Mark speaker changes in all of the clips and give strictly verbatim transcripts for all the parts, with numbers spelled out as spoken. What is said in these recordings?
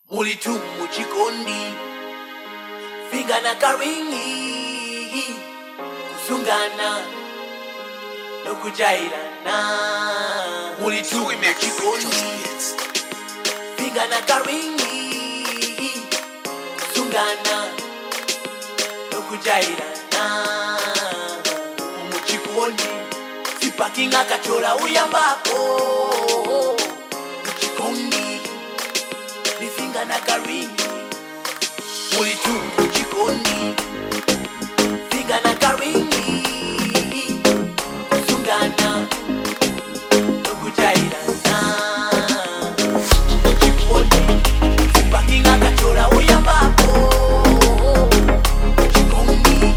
Speaker 1: Mulitu muchikondi Figa na karingi Kusungana Nokujailana Mulitu muchikondi Figa na karingi Kusungana Nokujailana Muchikondi Sipakinga kachola uyambako Muchikondi Nifinga na karingi Mulitu muchikondi Figa na karingi Kusungana Nokujailana Muchikondi Sipakinga kachola uyambako Muchikondi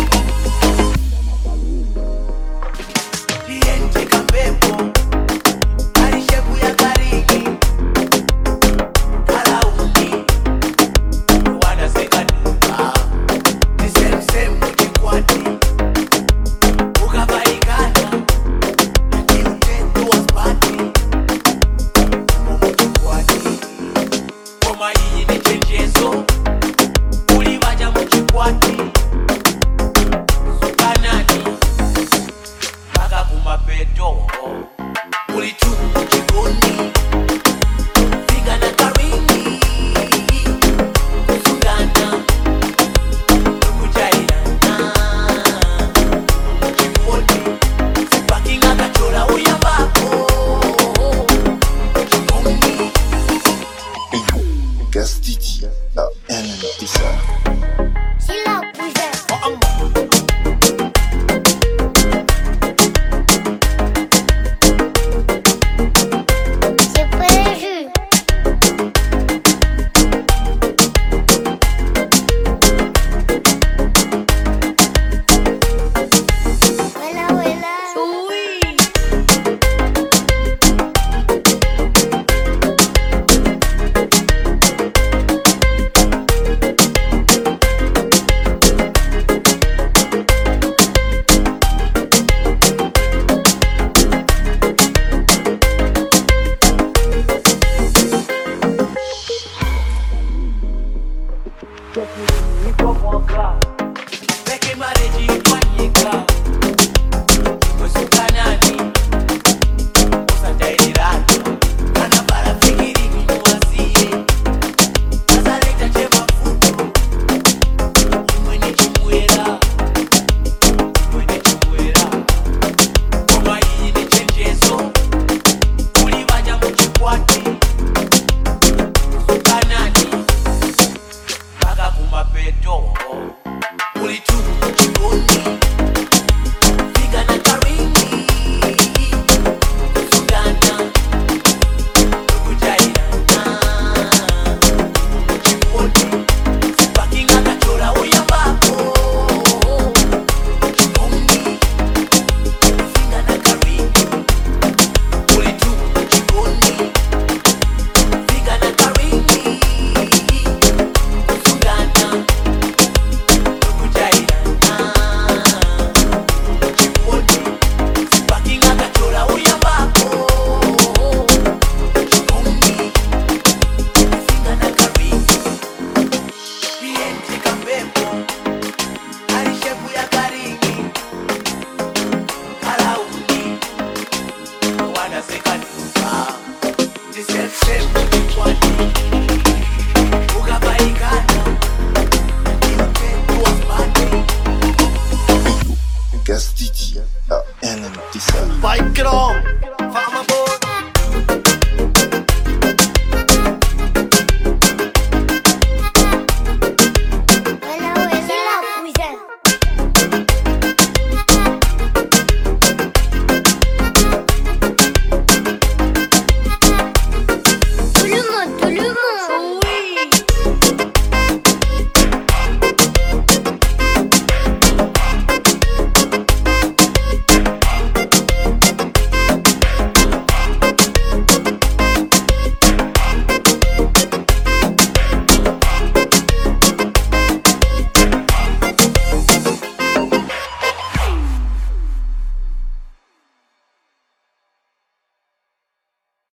Speaker 1: Diente kampepo Arishebu ya karingi
Speaker 2: Gastiti, la N T S A.
Speaker 1: Niko mwaka Peke mareji kwa nyika Musukanani Musandaili rato Kana para fikiri minuwazie Nazaleta chema futo Mwene chimwela Mwene chimwela Koma hii ni chenjezo Ulivaja mchikwati Musukanani Mapeto Mulitu muchikondi Figa na karingi Kusungana Nokujailana Muchikondi Sipakinga kachola uyambako Muchikondi Figa na karingi Mulitu muchikondi Figa na karingi Kusungana Same, same.